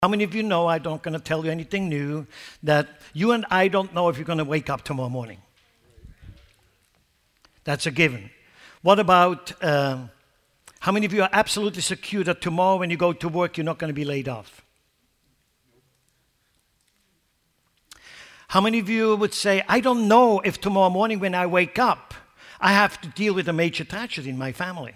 How many of you know, I'm not going to tell you anything new, that you and I don't know if you're going to wake up tomorrow morning? That's a given. What about, how many of you are absolutely secure that tomorrow when you go to work, you're not going to be laid off? How many of you would say, I don't know if tomorrow morning when I wake up, I have to deal with a major tragedy in my family?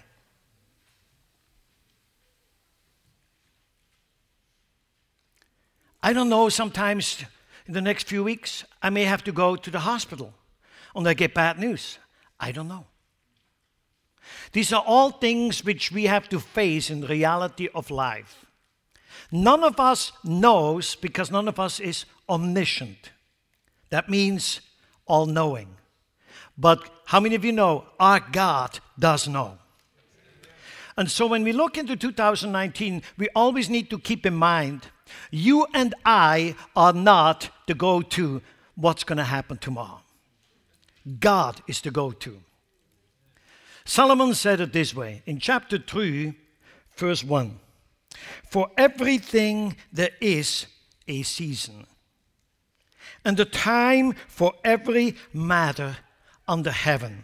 I don't know, sometimes in the next few weeks, I may have to go to the hospital and I get bad news. I don't know. These are all things which we have to face in the reality of life. None of us knows because none of us is omniscient. That means all-knowing. But how many of you know our God does know? And so when we look into 2019, we always need to keep in mind, you and I are not the go-to what's going to happen tomorrow. God is the go-to. Solomon said it this way in chapter 3, verse 1. For everything there is a season, and a time for every matter under heaven.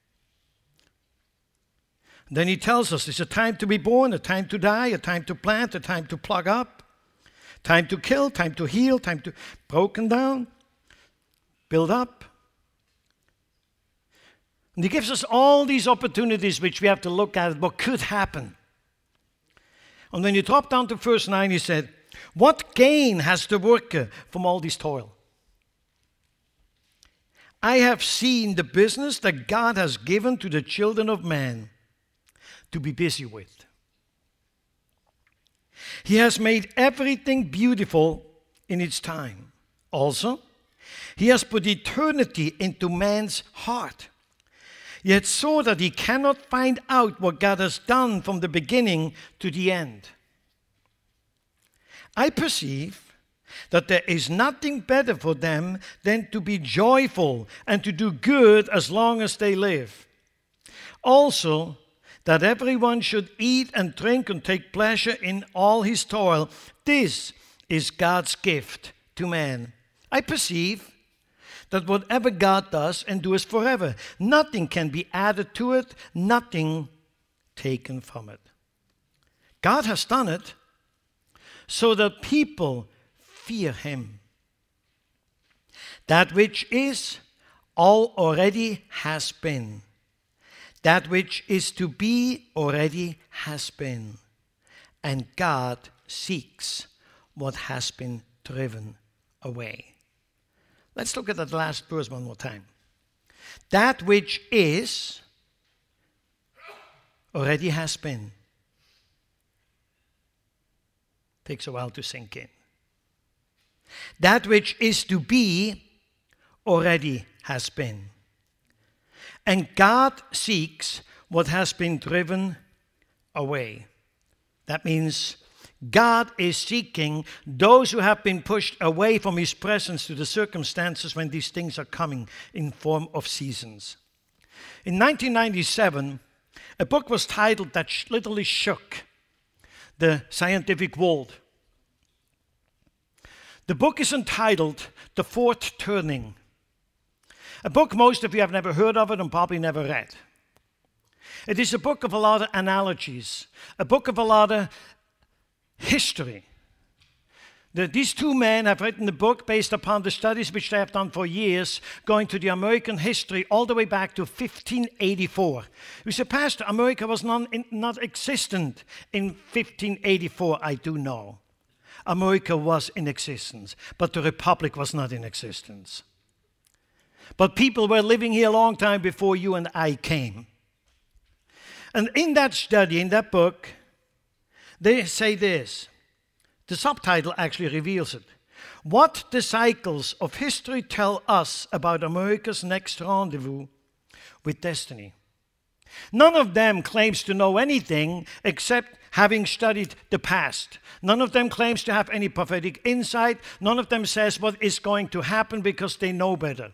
Then he tells us it's a time to be born, a time to die, a time to plant, a time to plug up, time to kill, time to heal, time to broken down, build up. And he gives us all these opportunities which we have to look at what could happen. And when you drop down to verse 9, he said, what gain has the worker from all this toil? I have seen the business that God has given to the children of man to be busy with. He has made everything beautiful in its time. Also, he has put eternity into man's heart, yet so that he cannot find out what God has done from the beginning to the end. I perceive that there is nothing better for them than to be joyful and to do good as long as they live. Also, that everyone should eat and drink and take pleasure in all his toil. This is God's gift to man. I perceive that whatever God does endures forever. Nothing can be added to it, nothing taken from it. God has done it so that people fear him. That which is, all already has been. That which is to be already has been. And God seeks what has been driven away. Let's look at that last verse one more time. That which is already has been. Takes a while to sink in. That which is to be already has been. And God seeks what has been driven away. That means God is seeking those who have been pushed away from his presence to the circumstances when these things are coming in form of seasons. In 1997, a book was titled that literally shook the scientific world. The book is entitled The Fourth Turning. A book most of you have never heard of it and probably never read. It is a book of a lot of analogies, a book of a lot of history. These two men have written the book based upon the studies which they have done for years, going to the American history all the way back to 1584. You say, Pastor, America was not existent in 1584. I do know. America was in existence, but the Republic was not in existence. But people were living here a long time before you and I came. And in that study, in that book, they say this. The subtitle actually reveals it. What the cycles of history tell us about America's next rendezvous with destiny. None of them claims to know anything except having studied the past. None of them claims to have any prophetic insight. None of them says what is going to happen because they know better.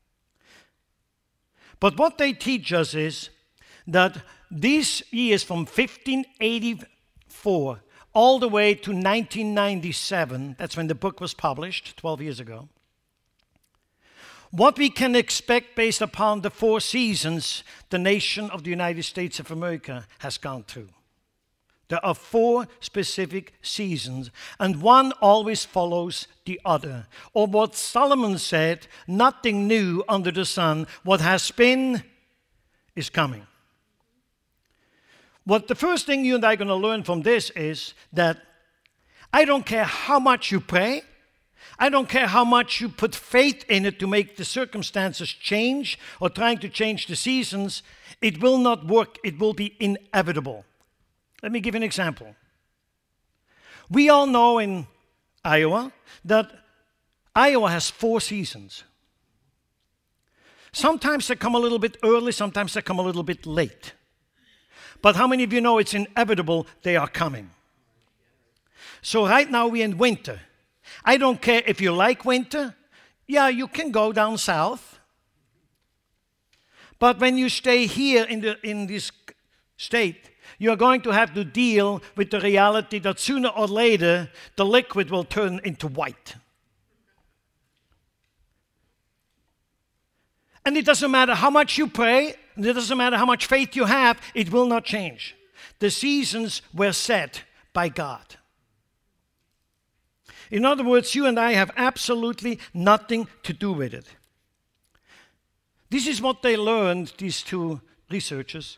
But what they teach us is that these years from 1584 all the way to 1997, that's when the book was published, 12 years ago, what we can expect based upon the 4 seasons the nation of the United States of America has gone through. There are 4 specific seasons, and one always follows the other. Or what Solomon said, nothing new under the sun. What has been is coming. What the first thing you and I are going to learn from this is that I don't care how much you pray, I don't care how much you put faith in it to make the circumstances change or trying to change the seasons, it will not work. It will be inevitable. Let me give you an example. We all know in Iowa that Iowa has 4 seasons. Sometimes they come a little bit early, sometimes they come a little bit late. But how many of you know it's inevitable they are coming? So right now we're in winter. I don't care if you like winter. Yeah, you can go down south. But when you stay here in this state, you're going to have to deal with the reality that sooner or later the liquid will turn into white. And it doesn't matter how much you pray, and it doesn't matter how much faith you have, it will not change. The seasons were set by God. In other words, you and I have absolutely nothing to do with it. This is what they learned, these 2 researchers.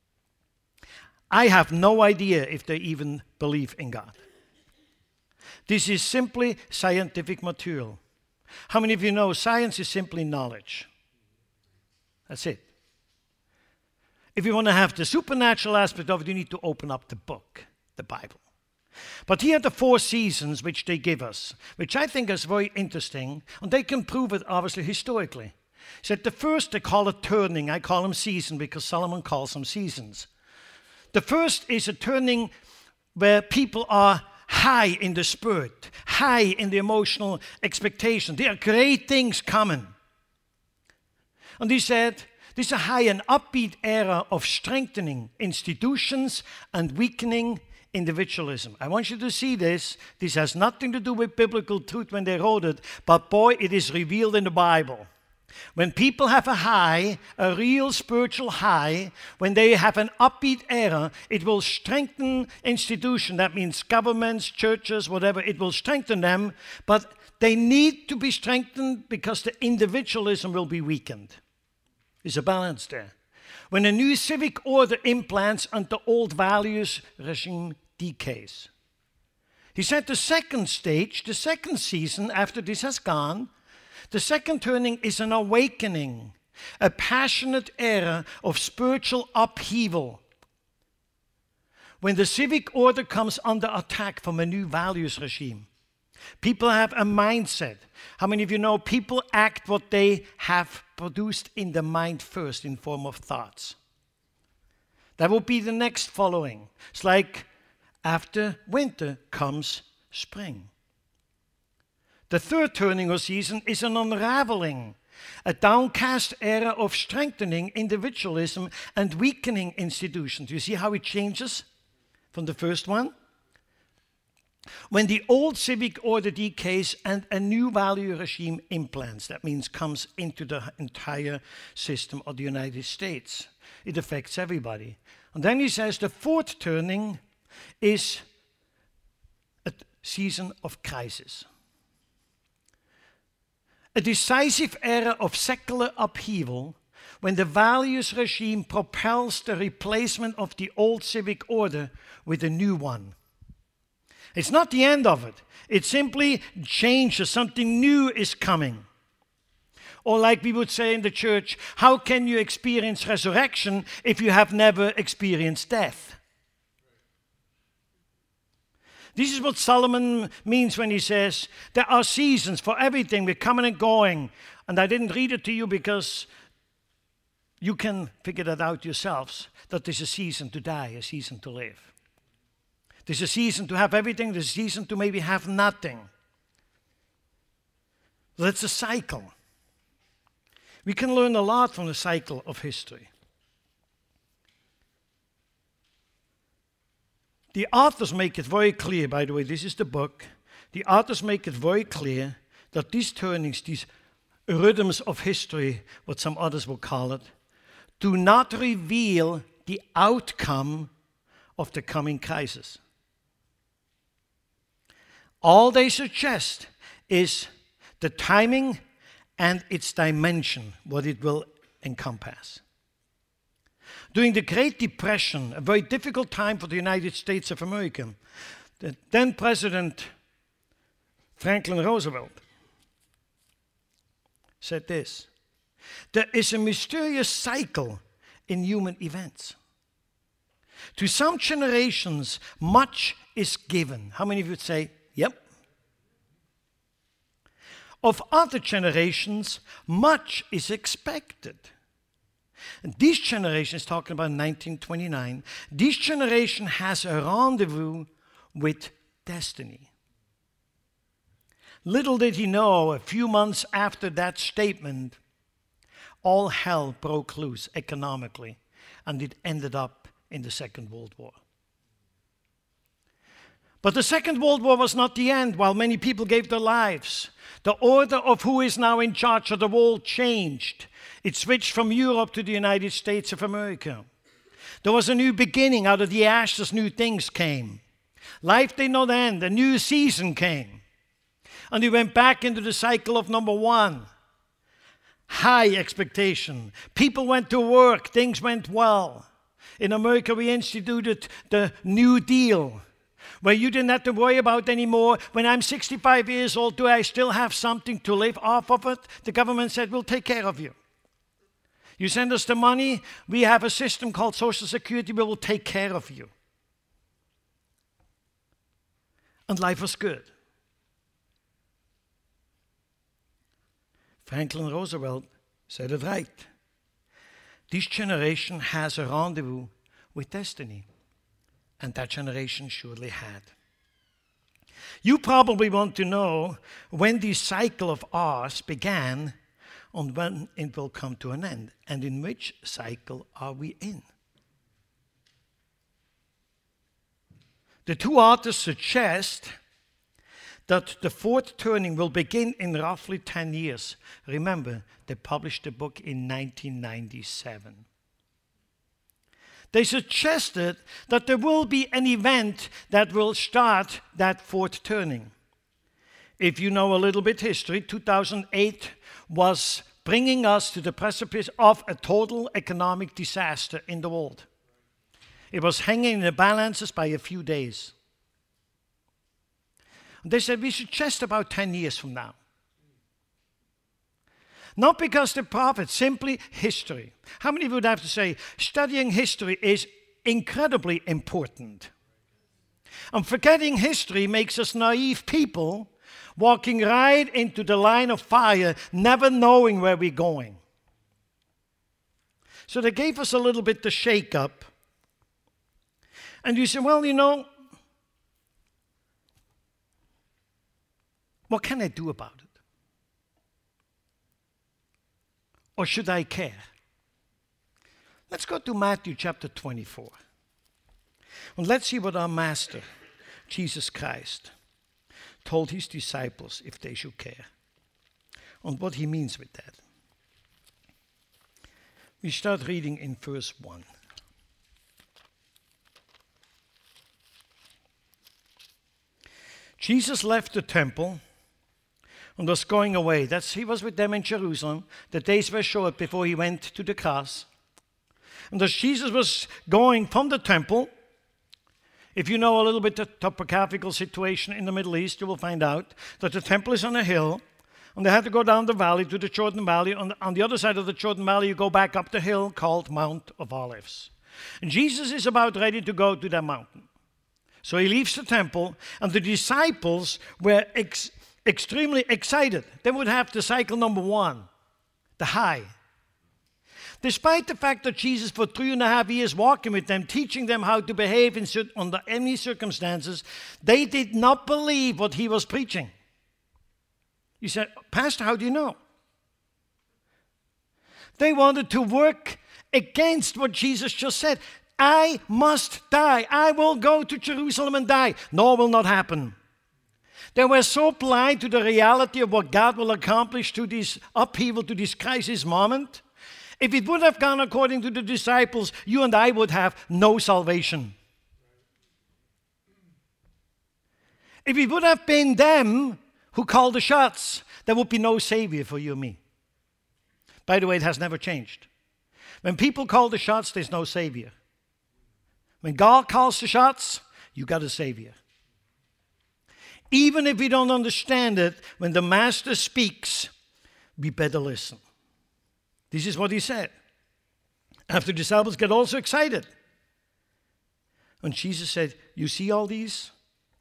I have no idea if they even believe in God. This is simply scientific material. How many of you know science is simply knowledge? That's it. If you want to have the supernatural aspect of it, you need to open up the book, the Bible. But here are the 4 seasons which they give us, which I think is very interesting, and they can prove it obviously historically. He said the first, they call it turning. I call them season because Solomon calls them seasons. The first is a turning where people are high in the spirit, high in the emotional expectation. There are great things coming. And he said, this is a high and upbeat era of strengthening institutions and weakening individualism. I want you to see this. This has nothing to do with biblical truth when they wrote it, but boy, it is revealed in the Bible. When people have a high, a real spiritual high, when they have an upbeat era, it will strengthen institutions. That means governments, churches, whatever. It will strengthen them, but they need to be strengthened because the individualism will be weakened. There's a balance there. When a new civic order implants and the old values regime decays. He said the second stage, the second season after this has gone, the second turning is an awakening, a passionate era of spiritual upheaval. When the civic order comes under attack from a new values regime, people have a mindset. How many of you know people act what they have produced in the mind first in form of thoughts? That will be the next following. It's like after winter comes spring. The third turning or season is an unraveling, a downcast era of strengthening individualism and weakening institutions. You see how it changes from the first one? When the old civic order decays and a new value regime implants, that means comes into the entire system of the United States. It affects everybody. And then he says the fourth turning is a season of crisis. A decisive era of secular upheaval when the values regime propels the replacement of the old civic order with a new one. It's not the end of it. It simply changes. Something new is coming. Or like we would say in the church, how can you experience resurrection if you have never experienced death? This is what Solomon means when he says, there are seasons for everything. We're coming and going. And I didn't read it to you because you can figure that out yourselves, that there's a season to die, a season to live. There's a season to have everything, there's a season to maybe have nothing. That's a cycle. We can learn a lot from the cycle of history. The authors make it very clear, by the way, this is the book. The authors make it very clear that these turnings, these rhythms of history, what some others will call it, do not reveal the outcome of the coming crisis. All they suggest is the timing and its dimension, what it will encompass. During the Great Depression, a very difficult time for the United States of America, the then President Franklin Roosevelt said this: "There is a mysterious cycle in human events. To some generations, much is given." How many of you would say, yep? "Of other generations, much is expected." And this generation is talking about 1929. This generation has a rendezvous with destiny. Little did he know, a few months after that statement, all hell broke loose economically, and it ended up in the Second World War. But the Second World War was not the end. While many people gave their lives, the order of who is now in charge of the world changed. It switched from Europe to the United States of America. There was a new beginning. Out of the ashes, new things came. Life did not end. A new season came. And we went back into the cycle of number one. High expectation. People went to work. Things went well. In America, we instituted the New Deal, where you didn't have to worry about anymore. When I'm 65 years old, do I still have something to live off of it? The government said, we'll take care of you. You send us the money, we have a system called Social Security, we will take care of you. And life was good. Franklin Roosevelt said it right. This generation has a rendezvous with destiny. And that generation surely had. You probably want to know when this cycle of ours began and when it will come to an end. And in which cycle are we in? The two authors suggest that the fourth turning will begin in roughly 10 years. Remember, they published the book in 1997. They suggested that there will be an event that will start that fourth turning. If you know a little bit history, 2008 was bringing us to the precipice of a total economic disaster in the world. It was hanging in the balances by a few days. They said we should just about 10 years from now. Not because the prophet, simply history. How many of you would have to say, studying history is incredibly important? And forgetting history makes us naive people, walking right into the line of fire, never knowing where we're going. So they gave us a little bit to shake up. And you say, well, you know, what can I do about it? Or should I care? Let's go to Matthew chapter 24. And let's see what our Master, Jesus Christ, told his disciples if they should care. And what he means with that. We start reading in verse 1. Jesus left the temple and was going away. He was with them in Jerusalem. The days were short before he went to the cross. And as Jesus was going from the temple, if you know a little bit the topographical situation in the Middle East, you will find out that the temple is on a hill, and they had to go down the valley to the Jordan Valley. On the other side of the Jordan Valley, you go back up the hill called Mount of Olives. And Jesus is about ready to go to that mountain. So he leaves the temple, and the disciples were extremely excited. They would have the cycle number one, the high. Despite the fact that Jesus, for 3.5 years walking with them, teaching them how to behave under any circumstances, they did not believe what he was preaching. You said, Pastor, how do you know? They wanted to work against what Jesus just said. I must die. I will go to Jerusalem and die. No, it will not happen. They were so blind to the reality of what God will accomplish to this upheaval, to this crisis moment. If it would have gone according to the disciples, you and I would have no salvation. If it would have been them who called the shots, there would be no Savior for you and me. By the way, it has never changed. When people call the shots, there's no Savior. When God calls the shots, you got a Savior. Even if we don't understand it, when the Master speaks, we better listen. This is what he said. After the disciples get also excited. When Jesus said, you see all these?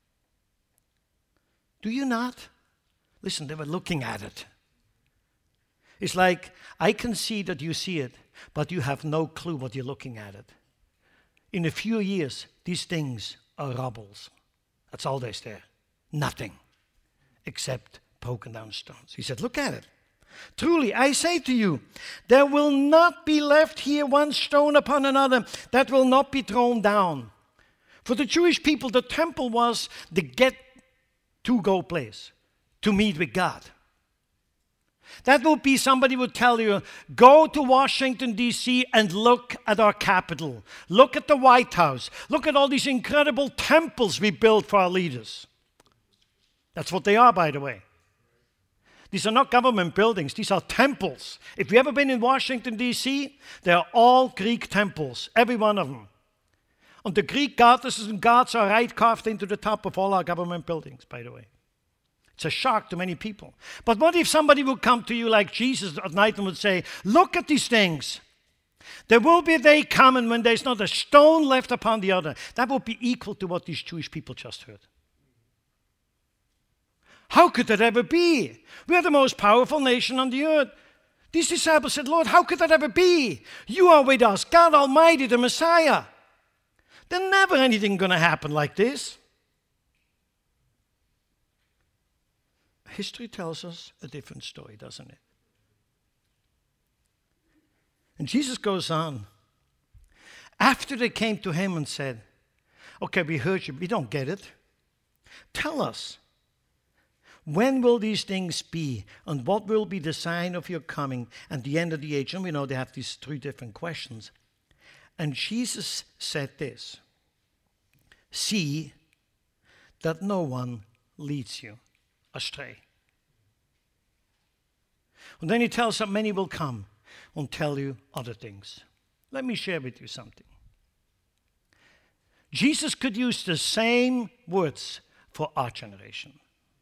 Do you not? Listen, they were looking at it. It's like, I can see that you see it, but you have no clue what you're looking at it. In a few years, these things are rubbles. That's all there's there. Nothing except broken down stones. He said, look at it. Truly, I say to you, there will not be left here one stone upon another that will not be thrown down. For the Jewish people, the temple was the get-to-go place to meet with God. That would be somebody would tell you, go to Washington, D.C. and look at our capital. Look at the White House. Look at all these incredible temples we built for our leaders. That's what they are, by the way. These are not government buildings. These are temples. If you've ever been in Washington, D.C., they're all Greek temples, every one of them. And the Greek goddesses and gods are right carved into the top of all our government buildings, by the way. It's a shock to many people. But what if somebody would come to you like Jesus at night and would say, look at these things. There will be a day coming when there's not a stone left upon the other. That would be equal to what these Jewish people just heard. How could that ever be? We are the most powerful nation on the earth. These disciples said, Lord, how could that ever be? You are with us, God Almighty, the Messiah. There's never anything going to happen like this. History tells us a different story, doesn't it? And Jesus goes on. After they came to him and said, okay, we heard you, we don't get it. Tell us, when will these things be? And what will be the sign of your coming and the end of the age? And we know they have these three different questions. And Jesus said this, see that no one leads you astray. And then he tells that many will come and tell you other things. Let me share with you something. Jesus could use the same words for our generation.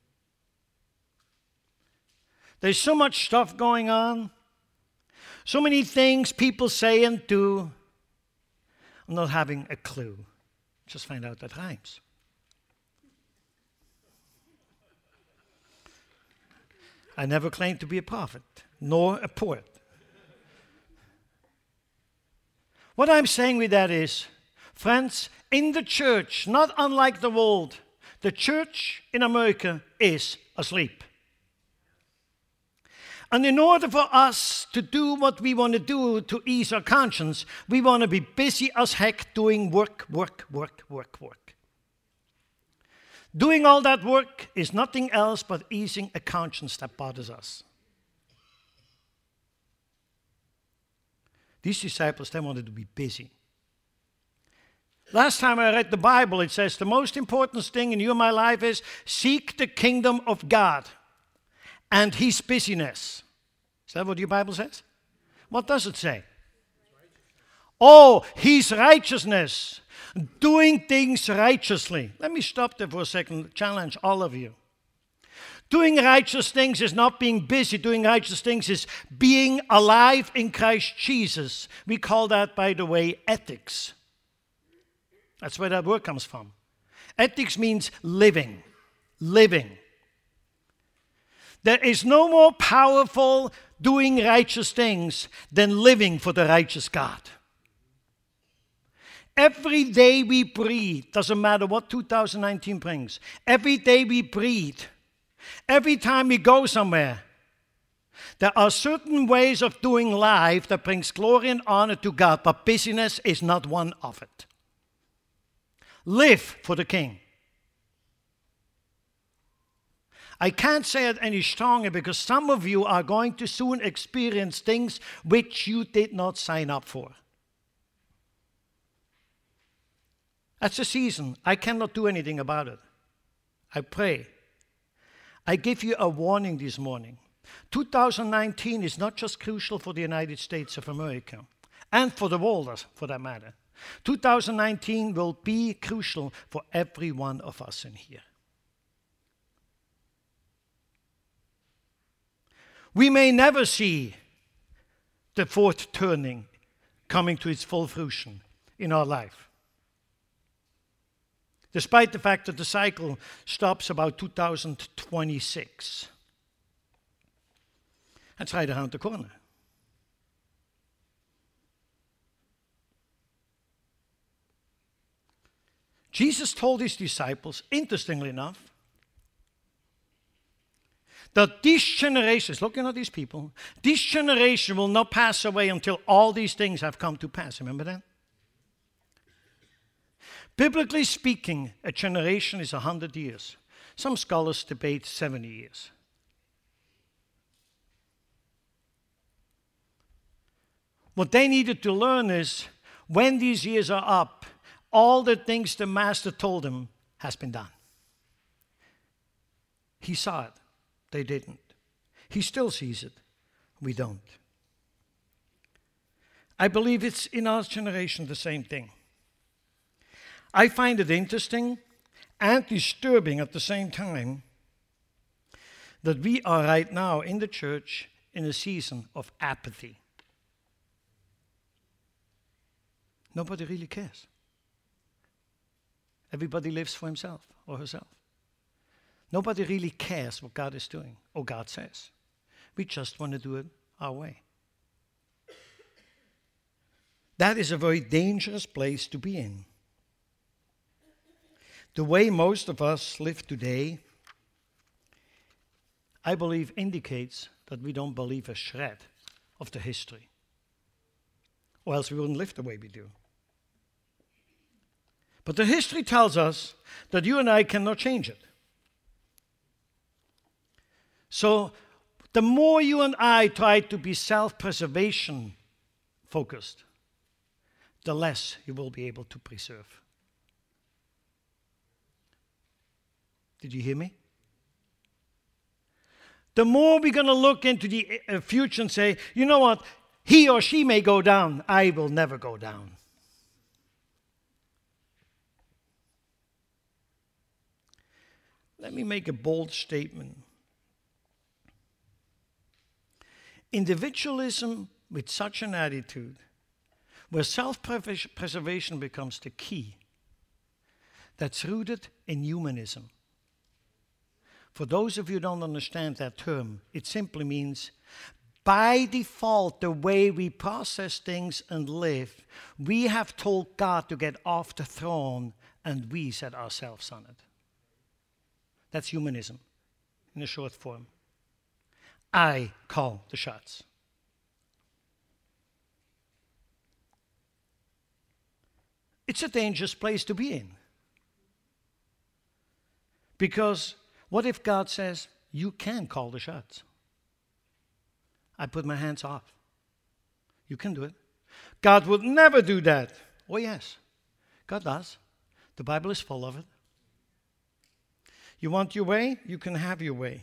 There's so much stuff going on, so many things people say and do. I'm not having a clue. Just find out that rhymes. I never claimed to be a prophet, nor a poet. What I'm saying with that is, friends, in the church, not unlike the world, the church in America is asleep. And in order for us to do what we want to do to ease our conscience, we want to be busy as heck doing work. Doing all that work is nothing else but easing a conscience that bothers us. These disciples, they wanted to be busy. Last time I read the Bible, it says the most important thing in you and my life is seek the kingdom of God and his busyness. Is that what your Bible says? What does it say? Oh, his righteousness. Doing things righteously. Let me stop there for a second, challenge all of you. Doing righteous things is not being busy. Doing righteous things is being alive in Christ Jesus. We call that, by the way, ethics. That's where that word comes from. Ethics means living. Living. There is no more powerful doing righteous things than living for the righteous God. Every day we breathe, doesn't matter what 2019 brings, every day we breathe, every time we go somewhere, There are certain ways of doing life that brings glory and honor to God, but busyness is not one of it. Live for the King. I can't say it any stronger because some of you are going to soon experience things which you did not sign up for. That's a season. I cannot do anything about it. I pray. I give you a warning this morning. 2019 is not just crucial for the United States of America, and for the world, for that matter. 2019 will be crucial for every one of us in here. We may never see the fourth turning coming to its full fruition in our life, despite the fact that the cycle stops about 2026. That's right around the corner. Jesus told his disciples, interestingly enough, that these generations, looking at these people, this generation will not pass away until all these things have come to pass. Remember that? Biblically speaking, a generation is 100 years. Some scholars debate 70 years. What they needed to learn is, when these years are up, all the things the Master told them has been done. He saw it. They didn't. He still sees it. We don't. I believe it's in our generation the same thing. I find it interesting and disturbing at the same time that we are right now in the church in a season of apathy. Nobody really cares. Everybody lives for himself or herself. Nobody really cares what God is doing or God says. We just want to do it our way. That is a very dangerous place to be in. The way most of us live today, I believe, indicates that we don't believe a shred of the history. Or else we wouldn't live the way we do. But the history tells us that you and I cannot change it. So the more you and I try to be self-preservation focused, the less you will be able to preserve. Did you hear me? The more we're going to look into the future and say, you know what, he or she may go down, I will never go down. Let me make a bold statement. Individualism with such an attitude, where self-preservation becomes the key, that's rooted in humanism. For those of you who don't understand that term, it simply means, by default, the way we process things and live, we have told God to get off the throne and we set ourselves on it. That's humanism in a short form. I call the shots. It's a dangerous place to be in. Because what if God says, you can call the shots? I put my hands off. You can do it. God would never do that. Oh yes, God does. The Bible is full of it. You want your way? You can have your way.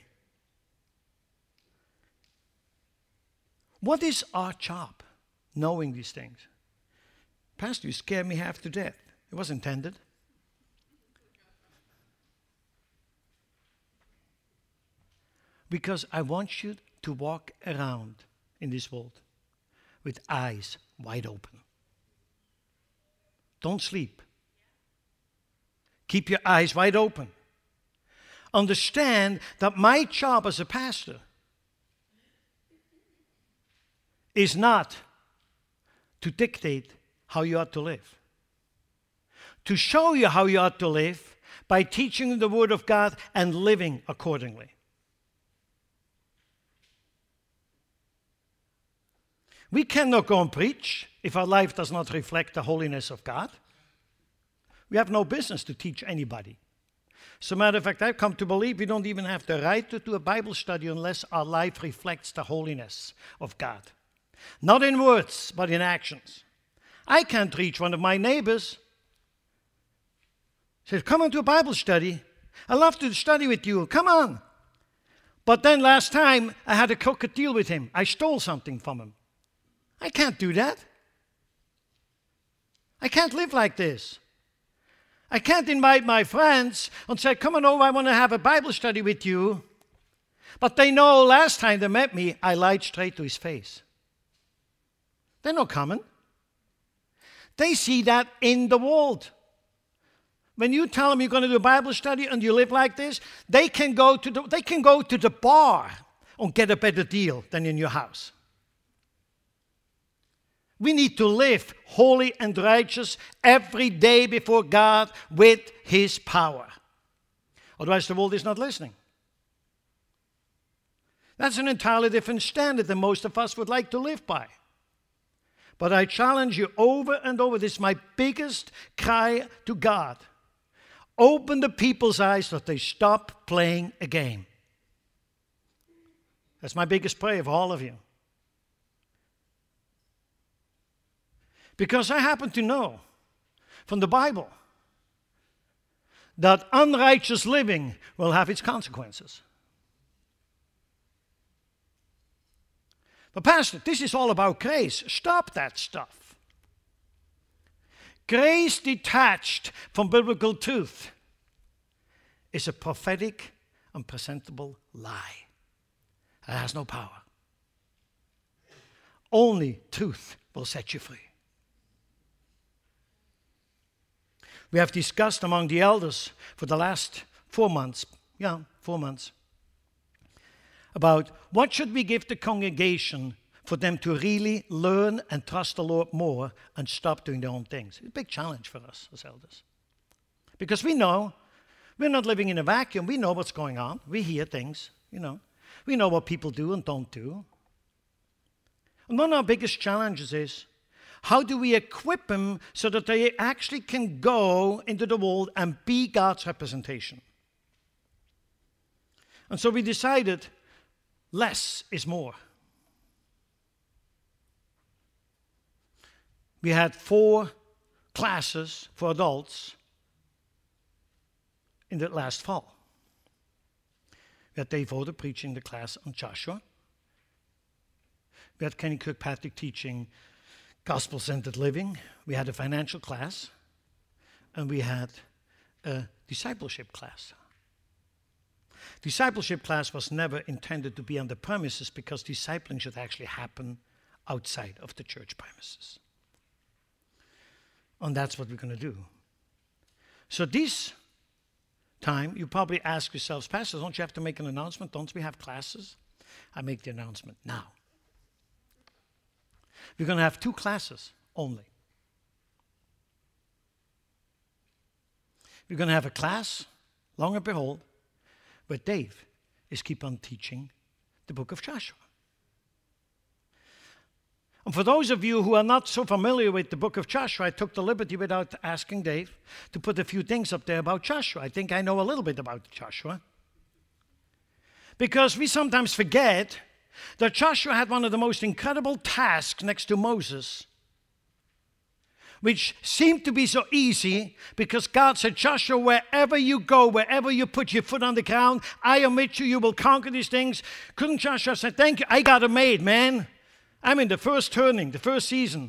What is our job, knowing these things? Pastor, you scared me half to death. It was intended. Because I want you to walk around in this world with eyes wide open. Don't sleep. Keep your eyes wide open. Understand that my job as a pastor is not to dictate how you ought to live. To show you how you ought to live by teaching the Word of God and living accordingly. We cannot go and preach if our life does not reflect the holiness of God. We have no business to teach anybody. As a matter of fact, I've come to believe we don't even have the right to do a Bible study unless our life reflects the holiness of God. Not in words, but in actions. I can't reach one of my neighbors. Said, come on to a Bible study. I love to study with you. Come on. But then last time I had a crooked deal with him. I stole something from him. I can't do that. I can't live like this. I can't invite my friends and say, come on over, I want to have a Bible study with you. But they know last time they met me, I lied straight to his face. They're not coming. They see that in the world. When you tell them you're going to do a Bible study and you live like this, they can go to the bar and get a better deal than in your house. We need to live holy and righteous every day before God with His power. Otherwise, the world is not listening. That's an entirely different standard than most of us would like to live by. But I challenge you over and over, this is my biggest cry to God. Open the people's eyes so that they stop playing a game. That's my biggest prayer for all of you. Because I happen to know from the Bible that unrighteous living will have its consequences. But Pastor, this is all about grace. Stop that stuff. Grace detached from biblical truth is a prophetic and presentable lie. It has no power. Only truth will set you free. We have discussed among the elders for the last 4 months, 4 months, about what should we give the congregation for them to really learn and trust the Lord more and stop doing their own things. It's a big challenge for us as elders. Because we know we're not living in a vacuum. We know what's going on. We hear things, We know what people do and don't do. And one of our biggest challenges is, how do we equip them so that they actually can go into the world and be God's representation? And so we decided less is more. We had 4 classes for adults in the last fall. We had Dave Oda preaching the class on Joshua. We had Kenny Kirkpatrick teaching gospel-centered living. We had a financial class. And we had a discipleship class. Discipleship class was never intended to be on the premises because discipling should actually happen outside of the church premises. And that's what we're going to do. So this time, you probably ask yourselves, Pastor, don't you have to make an announcement? Don't we have classes? I make the announcement now. We're going to have 2 classes only. We're going to have a class, long and behold, where Dave is keep on teaching the book of Joshua. And for those of you who are not so familiar with the book of Joshua, I took the liberty without asking Dave to put a few things up there about Joshua. I think I know a little bit about Joshua. Because we sometimes forget that Joshua had one of the most incredible tasks next to Moses, which seemed to be so easy because God said, Joshua, wherever you go, wherever you put your foot on the ground, I am with you, you will conquer these things. Couldn't Joshua say, thank you, I got it made, man. I'm in the first turning, the first season.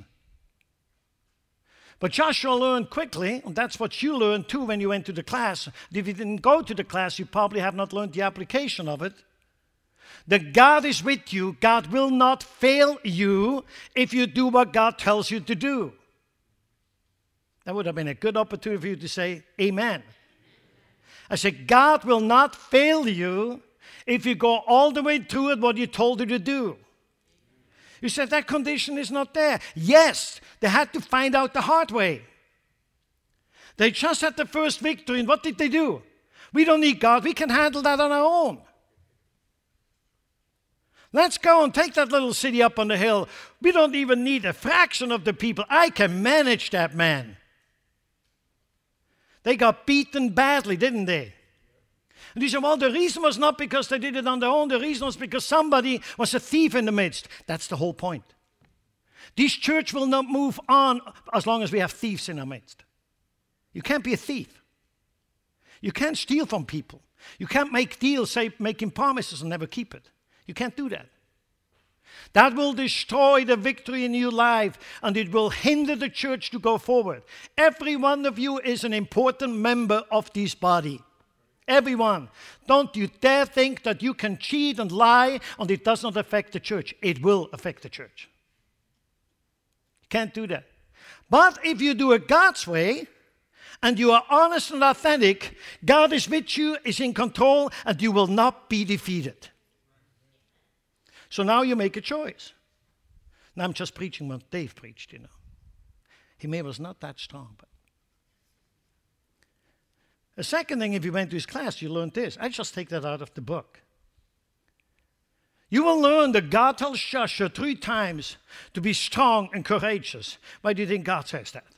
But Joshua learned quickly, and that's what you learned too when you went to the class. If you didn't go to the class, you probably have not learned the application of it. That God is with you. God will not fail you if you do what God tells you to do. That would have been a good opportunity for you to say, amen. I said, God will not fail you if you go all the way through it what He told you to do. You said that condition is not there. Yes, they had to find out the hard way. They just had the first victory, and what did they do? We don't need God. We can handle that on our own. Let's go and take that little city up on the hill. We don't even need a fraction of the people. I can manage that, man. They got beaten badly, didn't they? And he said, well, the reason was not because they did it on their own. The reason was because somebody was a thief in the midst. That's the whole point. This church will not move on as long as we have thieves in our midst. You can't be a thief. You can't steal from people. You can't make deals, say, making promises and never keep it. You can't do that. That will destroy the victory in your life, and it will hinder the church to go forward. Every one of you is an important member of this body. Everyone. Don't you dare think that you can cheat and lie and it does not affect the church. It will affect the church. You can't do that. But if you do it God's way, and you are honest and authentic, God is with you, is in control, and you will not be defeated. So now you make a choice. Now I'm just preaching what Dave preached, you know. He maybe was not that strong. But the second thing, if you went to his class, you learned this. I just take that out of the book. You will learn that God tells Joshua 3 times to be strong and courageous. Why do you think God says that?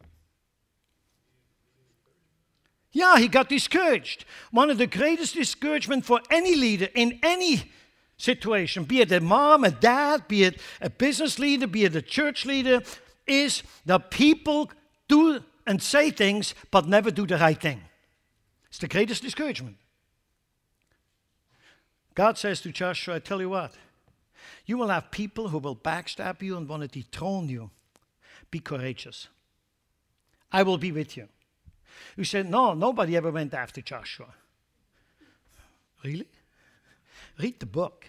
Yeah, he got discouraged. One of the greatest discouragement for any leader in any situation, be it a mom, a dad, be it a business leader, be it a church leader, is that people do and say things but never do the right thing. It's the greatest discouragement. God says to Joshua, I tell you what, you will have people who will backstab you and want to dethrone you. Be courageous. I will be with you. You said, no, nobody ever went after Joshua. Really? Read the book.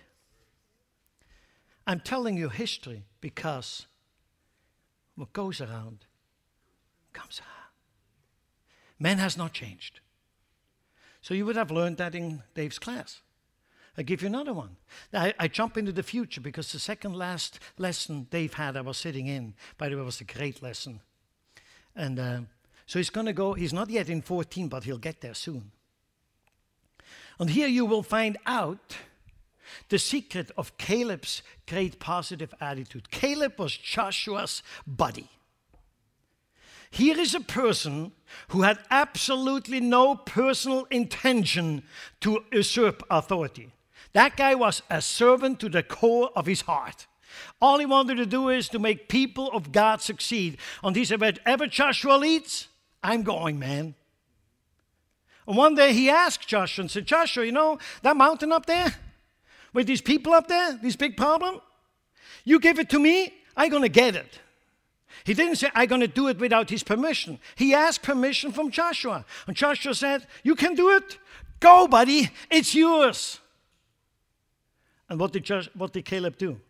I'm telling you history because what goes around comes around. Man has not changed. So you would have learned that in Dave's class. I give you another one. I jump into the future because the second last lesson Dave had, I was sitting in. By the way, it was a great lesson. And so he's going to go, he's not yet in 14, but he'll get there soon. And here you will find out the secret of Caleb's great positive attitude. Caleb was Joshua's buddy. Here is a person who had absolutely no personal intention to usurp authority. That guy was a servant to the core of his heart. All he wanted to do is to make people of God succeed. And he said, wherever Joshua leads, I'm going, man. And one day he asked Joshua and said, Joshua, you know that mountain up there? With these people up there, this big problem? You give it to me, I'm going to get it. He didn't say, I'm going to do it without his permission. He asked permission from Joshua. And Joshua said, you can do it? Go, buddy, it's yours. And what did Caleb do?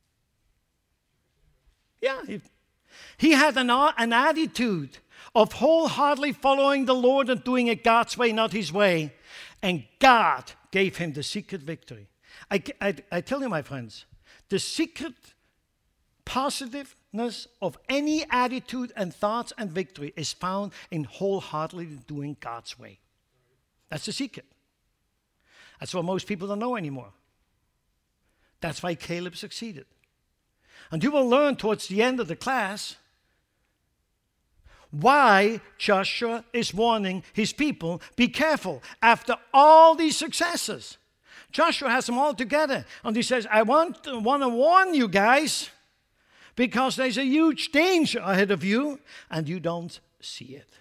Yeah, he had an attitude of wholeheartedly following the Lord and doing it God's way, not his way. And God gave him the secret victory. I tell you, my friends, the secret positiveness of any attitude and thoughts and victory is found in wholeheartedly doing God's way. That's the secret. That's what most people don't know anymore. That's why Caleb succeeded. And you will learn towards the end of the class why Joshua is warning his people, be careful. After all these successes, Joshua has them all together. And he says, I want to warn you guys because there's a huge danger ahead of you and you don't see it.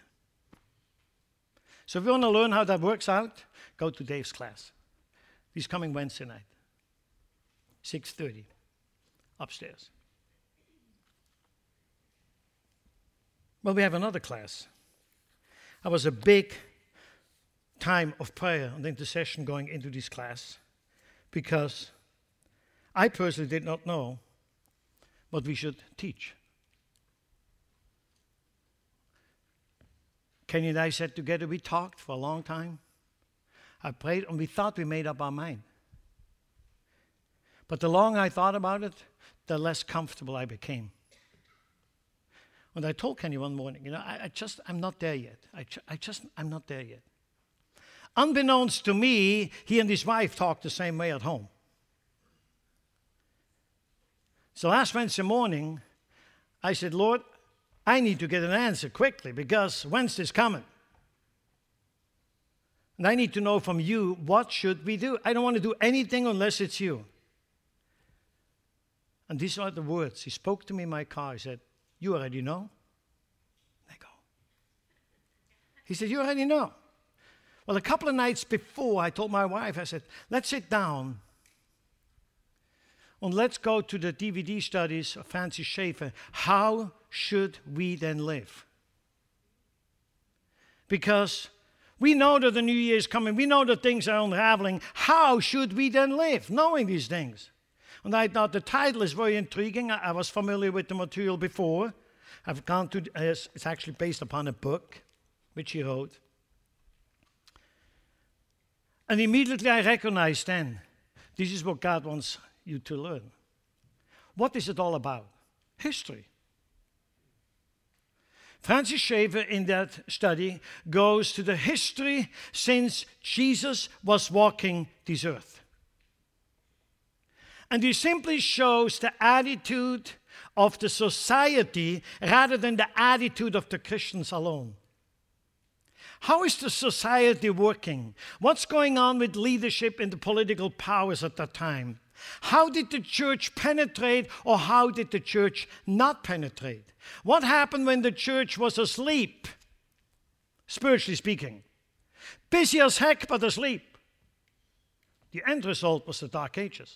So if you want to learn how that works out, go to Dave's class. He's coming Wednesday night, 6:30, upstairs. Well, we have another class. There was a big time of prayer and intercession going into this class because I personally did not know what we should teach. Kenny and I sat together, we talked for a long time. I prayed and we thought we made up our mind. But the longer I thought about it, the less comfortable I became. And I told Kenny one morning, you know, I'm not there yet. I'm not there yet. Unbeknownst to me, he and his wife talked the same way at home. So last Wednesday morning, I said, Lord, I need to get an answer quickly because Wednesday's coming. And I need to know from you, what should we do? I don't want to do anything unless it's you. And these are the words. He spoke to me in my car. He said, you already know? I go. He said, you already know. Well, a couple of nights before, I told my wife, I said, let's sit down and let's go to the DVD studies of Francis Schaeffer. How should we then live? Because we know that the new year is coming. We know that things are unraveling. How should we then live, knowing these things? And I thought the title is very intriguing. I was familiar with the material before. I've gone to, it's actually based upon a book which he wrote. And immediately I recognized then, this is what God wants you to learn. What is it all about? History. Francis Schaeffer in that study goes to the history since Jesus was walking this earth. And he simply shows the attitude of the society rather than the attitude of the Christians alone. How is the society working? What's going on with leadership in the political powers at that time? How did the church penetrate, or how did the church not penetrate? What happened when the church was asleep, spiritually speaking? Busy as heck, but asleep. The end result was the Dark Ages.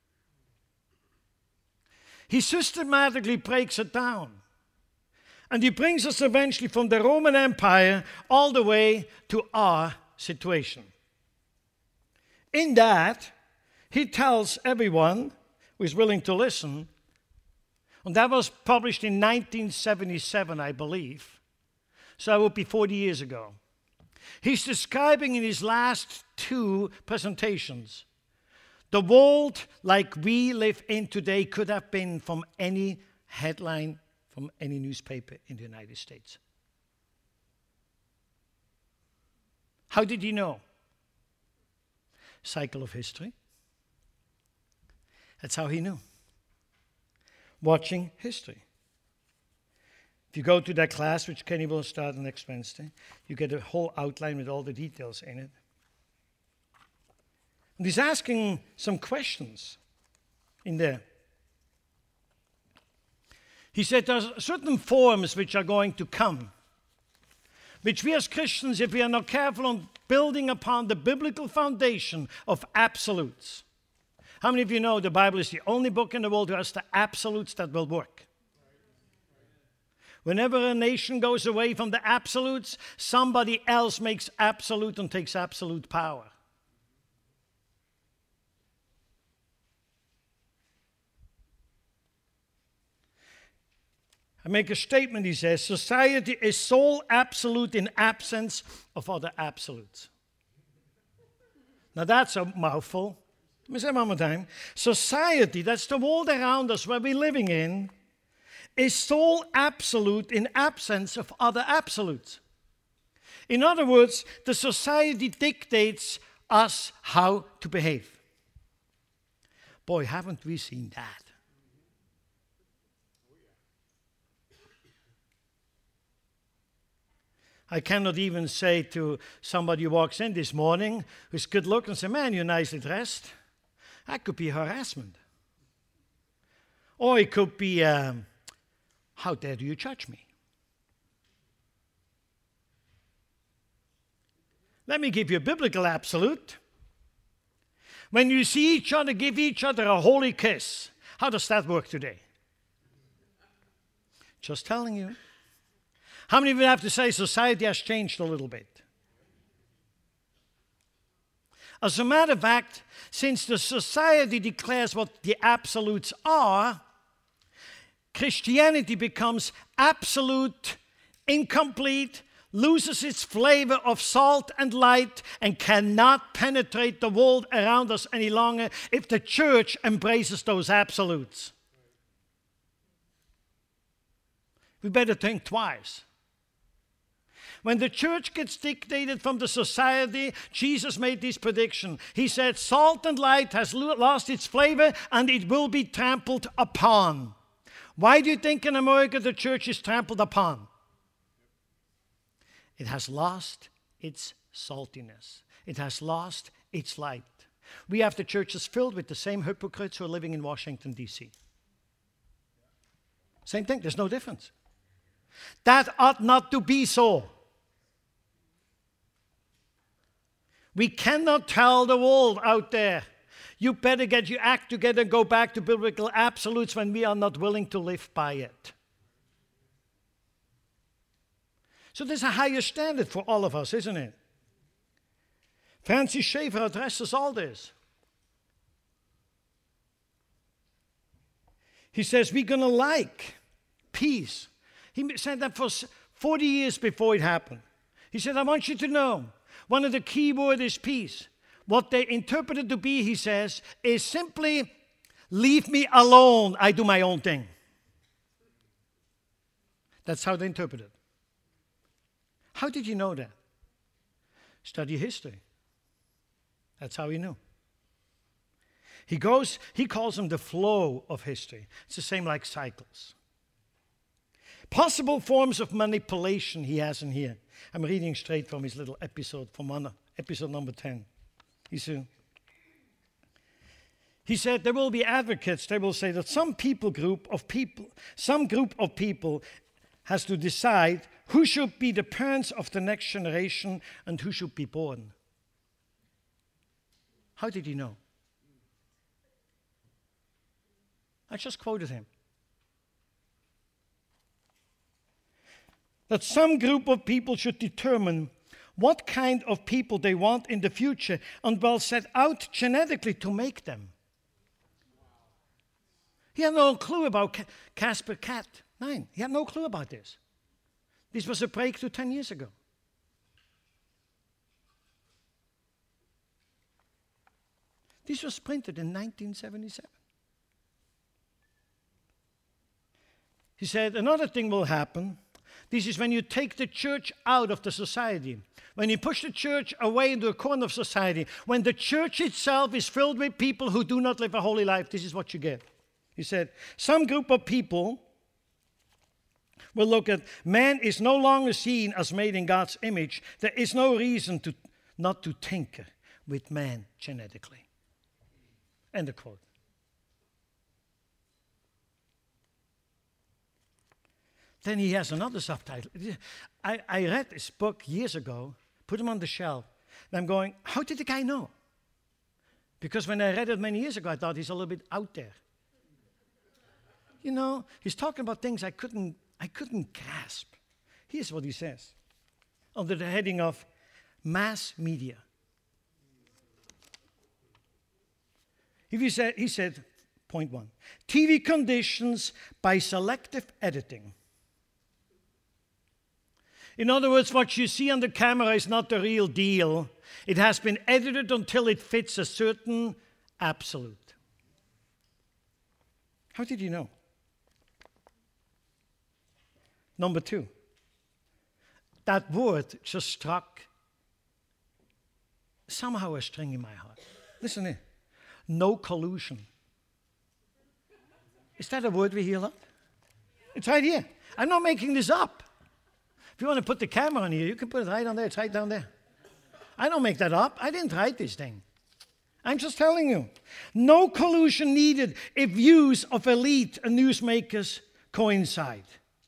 He systematically breaks it down. And he brings us eventually from the Roman Empire all the way to our situation. In that, he tells everyone who is willing to listen, and that was published in 1977, I believe, so that would be 40 years ago. He's describing in his last two presentations, the world like we live in today could have been from any headline from any newspaper in the United States. How did he know? Cycle of history. That's how he knew. Watching history. If you go to that class, which Kenny will start next Wednesday, you get a whole outline with all the details in it. And he's asking some questions in there. He said there's certain forms which are going to come, which we as Christians, if we are not careful on building upon the biblical foundation of absolutes. How many of you know the Bible is the only book in the world that has the absolutes that will work? Whenever a nation goes away from the absolutes, somebody else makes absolute and takes absolute power. I make a statement, he says, society is sole absolute in absence of other absolutes. Now that's a mouthful. Let me say it one more time. Society, that's the world around us where we're living in, is sole absolute in absence of other absolutes. In other words, the society dictates us how to behave. Boy, haven't we seen that? I cannot even say to somebody who walks in this morning who's good looking and say, man, you're nicely dressed. That could be harassment. Or it could be, how dare you judge me? Let me give you a biblical absolute. When you see each other, give each other a holy kiss. How does that work today? Just telling you. How many of you have to say society has changed a little bit? As a matter of fact, since the society declares what the absolutes are, Christianity becomes absolute, incomplete, loses its flavor of salt and light, and cannot penetrate the world around us any longer if the church embraces those absolutes. We better think twice. When the church gets dictated from the society, Jesus made this prediction. He said, salt and light has lost its flavor and it will be trampled upon. Why do you think in America the church is trampled upon? It has lost its saltiness. It has lost its light. We have the churches filled with the same hypocrites who are living in Washington, D.C. Same thing, there's no difference. That ought not to be so. We cannot tell the world out there, you better get your act together and go back to biblical absolutes when we are not willing to live by it. So there's a higher standard for all of us, isn't it? Francis Schaeffer addresses all this. He says, we're going to like peace. He said that for 40 years before it happened. He said, I want you to know, one of the key words is peace. What they interpreted to be, he says, is simply, leave me alone, I do my own thing. That's how they interpret it. How did you know that? Study history. That's how he knew. He calls them the flow of history. It's the same like cycles. Possible forms of manipulation he has in here. I'm reading straight from his little episode, from episode number 10. He said, there will be advocates, they will say that some group of people has to decide who should be the parents of the next generation and who should be born. How did he know? I just quoted him. That some group of people should determine what kind of people they want in the future and will set out genetically to make them. He had no clue about Casper Cat 9. He had no clue about this. This was a breakthrough 10 years ago. This was printed in 1977. He said, another thing will happen. This is when you take the church out of the society. When you push the church away into a corner of society. When the church itself is filled with people who do not live a holy life, this is what you get. He said, some group of people will look at man is no longer seen as made in God's image. There is no reason not to tinker with man genetically. End of quote. Then he has another subtitle. I read this book years ago, put him on the shelf, and I'm going, how did the guy know? Because when I read it many years ago, I thought he's a little bit out there. You know, he's talking about things I couldn't grasp. Here's what he says, under the heading of mass media. He said, point 1, TV conditions by selective editing. In other words, what you see on the camera is not the real deal. It has been edited until it fits a certain absolute. How did you know? Number 2, that word just struck somehow a string in my heart. Listen here. No collusion. Is that a word we hear a lot? It's right here. I'm not making this up. If you want to put the camera on here, you can put it right on there. It's right down there. I don't make that up. I didn't write this thing. I'm just telling you. No collusion needed if views of elite and newsmakers coincide.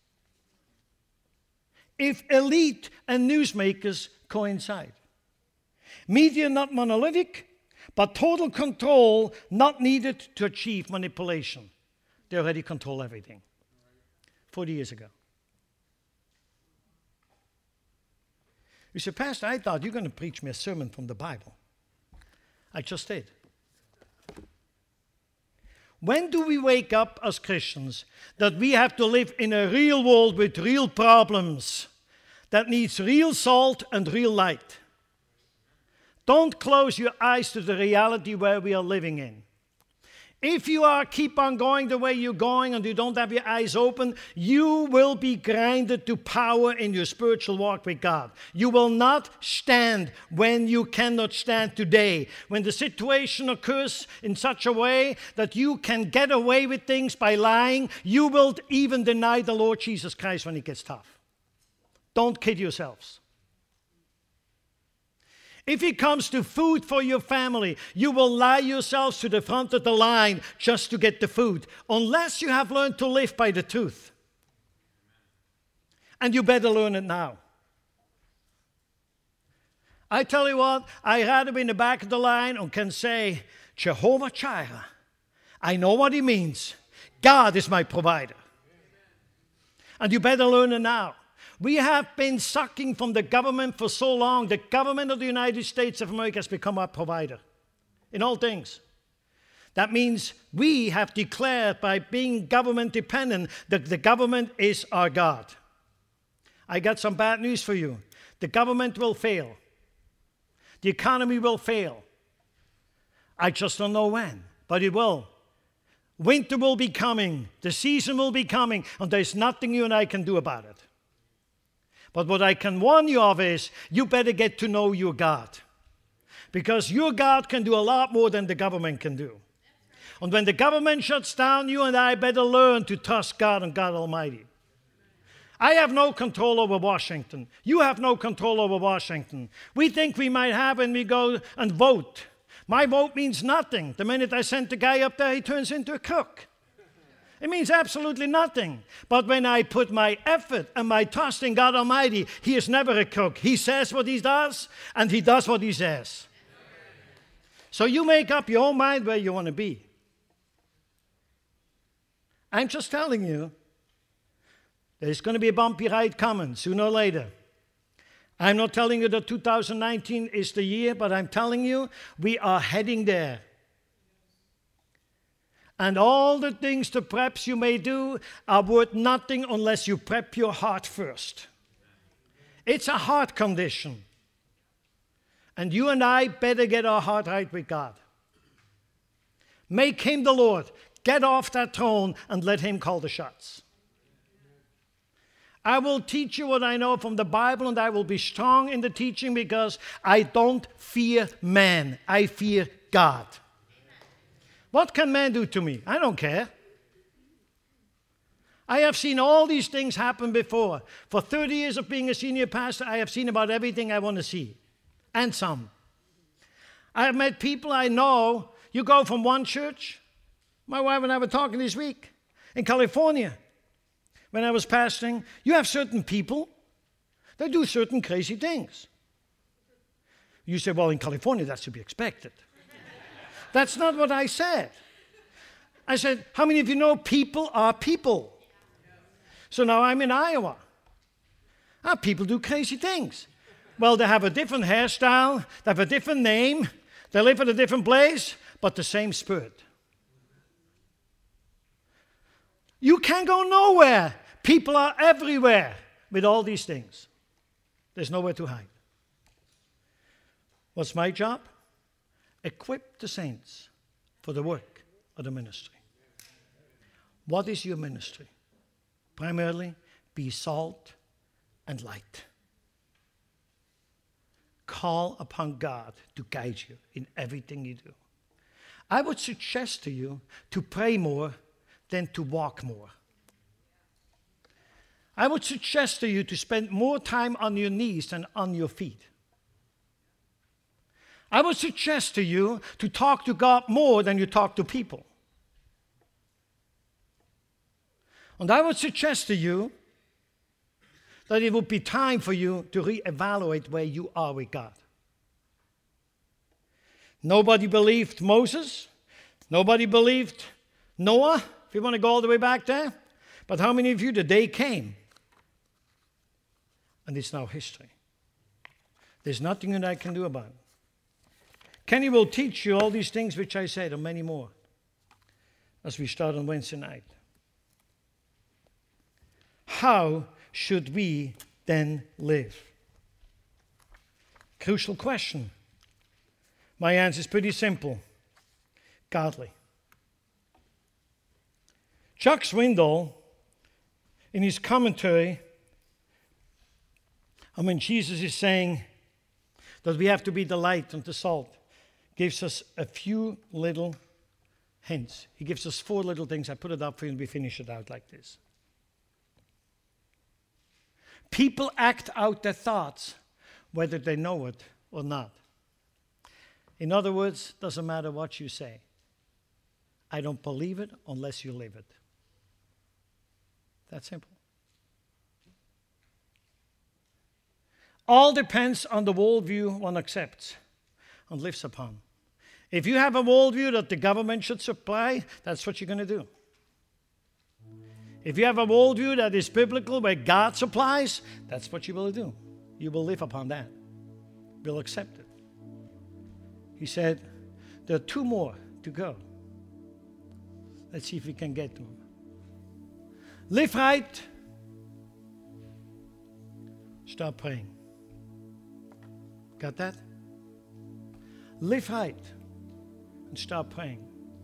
If elite and newsmakers coincide. Media not monolithic, but total control not needed to achieve manipulation. They already control everything. 40 years ago. You said, Pastor, I thought you're going to preach me a sermon from the Bible. I just did. When do we wake up as Christians that we have to live in a real world with real problems that needs real salt and real light? Don't close your eyes to the reality where we are living in. If you keep on going the way you're going and you don't have your eyes open, you will be grinded to power in your spiritual walk with God. You will not stand when you cannot stand today. When the situation occurs in such a way that you can get away with things by lying, you will even deny the Lord Jesus Christ when it gets tough. Don't kid yourselves. If it comes to food for your family, you will lie yourselves to the front of the line just to get the food, unless you have learned to live by the truth. And you better learn it now. I tell you what, I'd rather be in the back of the line and can say, Jehovah Jireh. I know what he means. God is my provider. And you better learn it now. We have been sucking from the government for so long. The government of the United States of America has become our provider in all things. That means we have declared by being government dependent that the government is our God. I got some bad news for you. The government will fail. The economy will fail. I just don't know when, but it will. Winter will be coming. The season will be coming, and there's nothing you and I can do about it. But what I can warn you of is, you better get to know your God. Because your God can do a lot more than the government can do. And when the government shuts down, you and I better learn to trust God and God Almighty. I have no control over Washington. You have no control over Washington. We think we might have when we go and vote. My vote means nothing. The minute I send the guy up there, he turns into a cook. It means absolutely nothing. But when I put my effort and my trust in God Almighty, he is never a cook. He says what he does, and he does what he says. So you make up your own mind where you want to be. I'm just telling you, there's going to be a bumpy ride coming sooner or later. I'm not telling you that 2019 is the year, but I'm telling you, we are heading there. And all the things, the preps you may do, are worth nothing unless you prep your heart first. It's a heart condition. And you and I better get our heart right with God. Make him the Lord. Get off that throne and let him call the shots. I will teach you what I know from the Bible, and I will be strong in the teaching because I don't fear man. I fear God. What can man do to me? I don't care. I have seen all these things happen before. For 30 years of being a senior pastor, I have seen about everything I want to see, and some. I have met people I know. You go from one church. My wife and I were talking this week in California when I was pastoring. You have certain people that do certain crazy things. You say, well, in California, that's to be expected. That's not what I said. I said, how many of you know people are people? So now I'm in Iowa. People do crazy things. Well, they have a different hairstyle, they have a different name, they live at a different place, but the same spirit. You can't go nowhere. People are everywhere with all these things. There's nowhere to hide. What's my job? Equip the saints for the work of the ministry. What is your ministry? Primarily, be salt and light. Call upon God to guide you in everything you do. I would suggest to you to pray more than to walk more. I would suggest to you to spend more time on your knees than on your feet. I would suggest to you to talk to God more than you talk to people. And I would suggest to you that it would be time for you to reevaluate where you are with God. Nobody believed Moses. Nobody believed Noah, if you want to go all the way back there. But how many of you, the day came, and it's now history. There's nothing that I can do about it. Kenny will teach you all these things which I said and many more as we start on Wednesday night. How should we then live? Crucial question. My answer is pretty simple. Godly. Chuck Swindoll, in his commentary, Jesus is saying that we have to be the light and the salt, gives us a few little hints. He gives us 4 little things. I put it up for you and we finish it out like this. People act out their thoughts, whether they know it or not. In other words, doesn't matter what you say. I don't believe it unless you live it. That's simple. All depends on the worldview one accepts and lives upon. If you have a worldview that the government should supply, that's what you're going to do. If you have a worldview that is biblical, where God supplies, that's what you will do. You will live upon that. You'll accept it. He said, there are 2 more to go. Let's see if we can get to them. Live right. Start praying. Got that? Live right and start praying.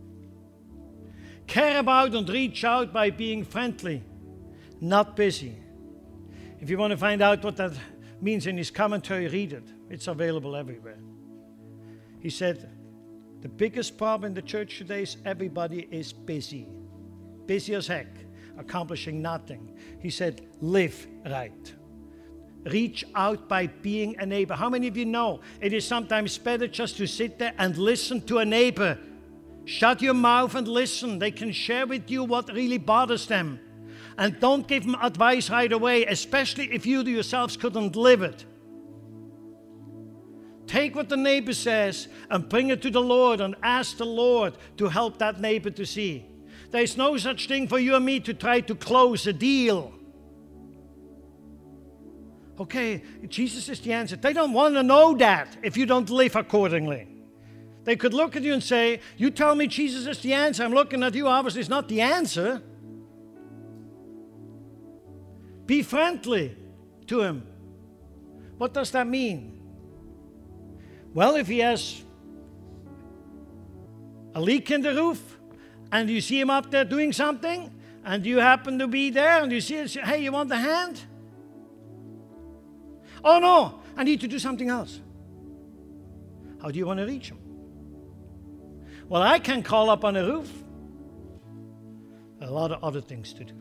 Care about and reach out by being friendly, not busy. If you want to find out what that means in his commentary, read it. It's available everywhere. He said, the biggest problem in the church today is everybody is busy. Busy as heck, accomplishing nothing. He said, live right. Reach out by being a neighbor. How many of you know it is sometimes better just to sit there and listen to a neighbor? Shut your mouth and listen. They can share with you what really bothers them. And don't give them advice right away, especially if you yourselves couldn't live it. Take what the neighbor says and bring it to the Lord and ask the Lord to help that neighbor to see. There's no such thing for you and me to try to close a deal. Okay, Jesus is the answer. They don't want to know that if you don't live accordingly. They could look at you and say, you tell me Jesus is the answer. I'm looking at you. Obviously, it's not the answer. Be friendly to him. What does that mean? Well, if he has a leak in the roof and you see him up there doing something and you happen to be there and you see it, hey, you want a hand? Oh no, I need to do something else. How do you want to reach him? Well, I can call up on a roof. A lot of other things to do.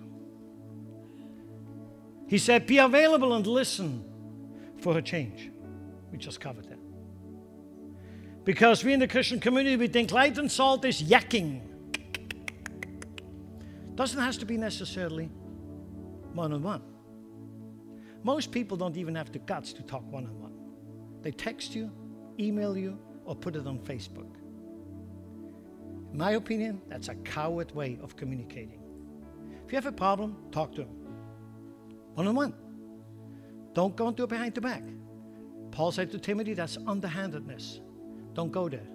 He said, be available and listen for a change. We just covered that. Because we in the Christian community, we think light and salt is yakking. Doesn't have to be necessarily one-on-one. Most people don't even have the guts to talk one-on-one. They text you, email you, or put it on Facebook. In my opinion, that's a coward way of communicating. If you have a problem, talk to him. One-on-one. Don't go into it behind the back. Paul said to Timothy, that's underhandedness. Don't go there.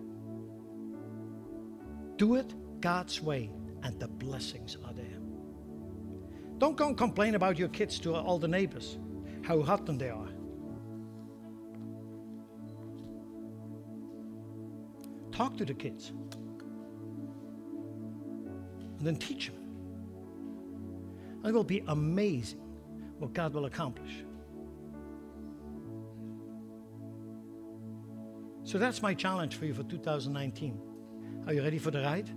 Do it God's way, and the blessings are there. Don't go and complain about your kids to all the neighbors, how rotten they are. Talk to the kids. And then teach them. And it will be amazing what God will accomplish. So that's my challenge for you for 2019. Are you ready for the ride?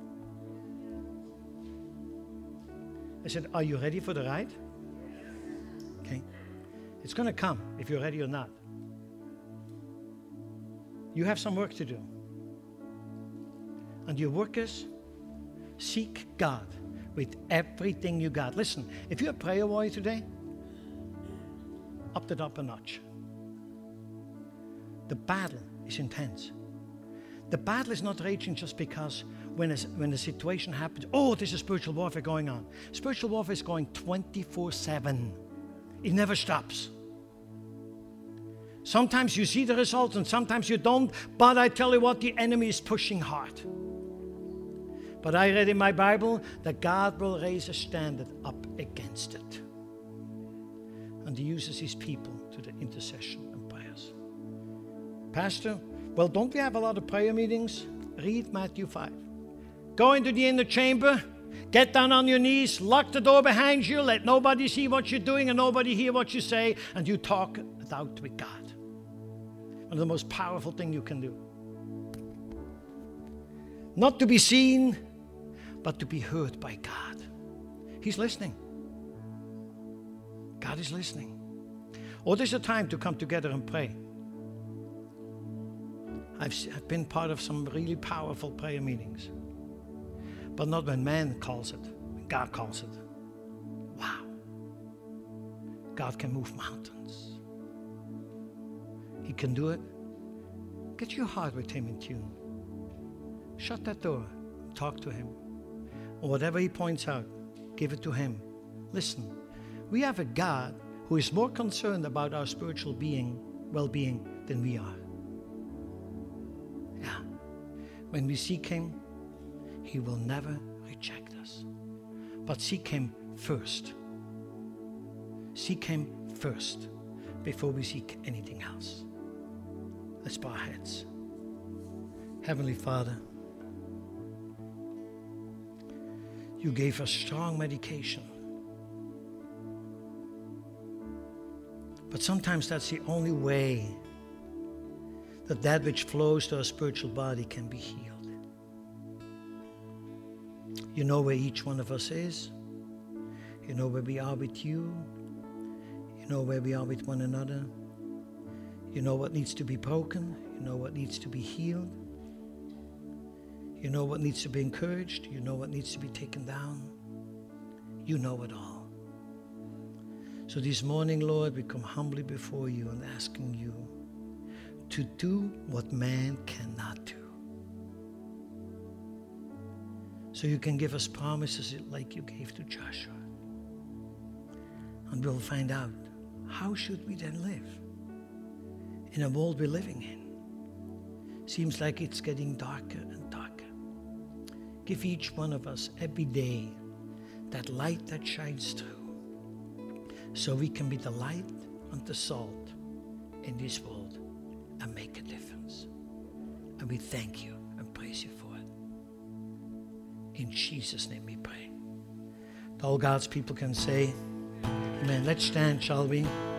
I said, are you ready for the ride? Okay. It's going to come if you're ready or not. You have some work to do. And your work is seek God with everything you got. Listen, if you're a prayer warrior today, up it up a notch. The battle is intense. The battle is not raging just because when a situation happens, oh, there's a spiritual warfare going on. Spiritual warfare is going 24/7. It never stops. Sometimes you see the results and sometimes you don't, but I tell you what, the enemy is pushing hard. But I read in my Bible that God will raise a standard up against it. And he uses his people to the intercession and prayers. Pastor, well, don't we have a lot of prayer meetings? Read Matthew 5. Go into the inner chamber Get down on your knees, lock the door behind you, let nobody see what you're doing and nobody hear what you say, and you talk it out with God. One of the most powerful things you can do. Not to be seen, but to be heard by God. He's listening. God is listening. Or there's a time to come together and pray. I've been part of some really powerful prayer meetings. But not when man calls it, when God calls it. Wow. God can move mountains. He can do it. Get your heart with Him in tune. Shut that door. Talk to Him. Or whatever He points out, give it to Him. Listen, we have a God who is more concerned about our spiritual well-being than we are. Yeah. When we seek Him, He will never reject us. But seek Him first. Seek Him first before we seek anything else. Let's bow our heads. Heavenly Father, You gave us strong medication. But sometimes that's the only way that which flows to our spiritual body can be healed. You know where each one of us is. You know where we are with You. You know where we are with one another. You know what needs to be broken. You know what needs to be healed. You know what needs to be encouraged. You know what needs to be taken down. You know it all. So this morning, Lord, we come humbly before You and asking You to do what man cannot do. So You can give us promises like You gave to Joshua. And we'll find out, how should we then live in a world we're living in? Seems like it's getting darker and darker. Give each one of us every day that light that shines through, so we can be the light and the salt in this world and make a difference. And we thank You and praise You for it. In Jesus' name we pray. All God's people can say, amen. Let's stand, shall we?